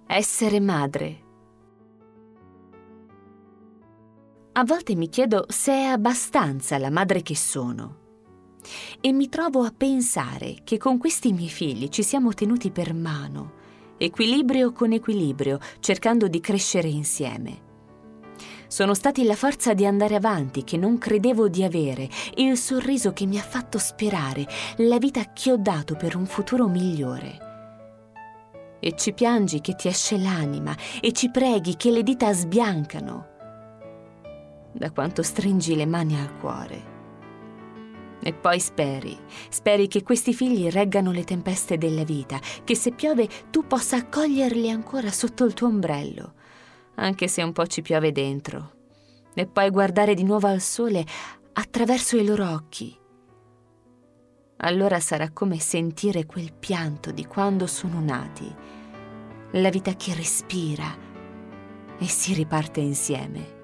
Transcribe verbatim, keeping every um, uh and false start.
Essere madre. A volte mi chiedo se è abbastanza la madre che sono e mi trovo a pensare che con questi miei figli ci siamo tenuti per mano, equilibrio con equilibrio, cercando di crescere insieme. Sono stati la forza di andare avanti che non credevo di avere, il sorriso che mi ha fatto sperare, la vita che ho dato per un futuro migliore. E ci piangi che ti esce l'anima e ci preghi che le dita sbiancano da quanto stringi le mani al cuore. E poi speri, speri che questi figli reggano le tempeste della vita, che se piove tu possa accoglierli ancora sotto il tuo ombrello, anche se un po' ci piove dentro, e poi guardare di nuovo al sole attraverso i loro occhi. Allora sarà come sentire quel pianto di quando sono nati, la vita che respira e si riparte insieme.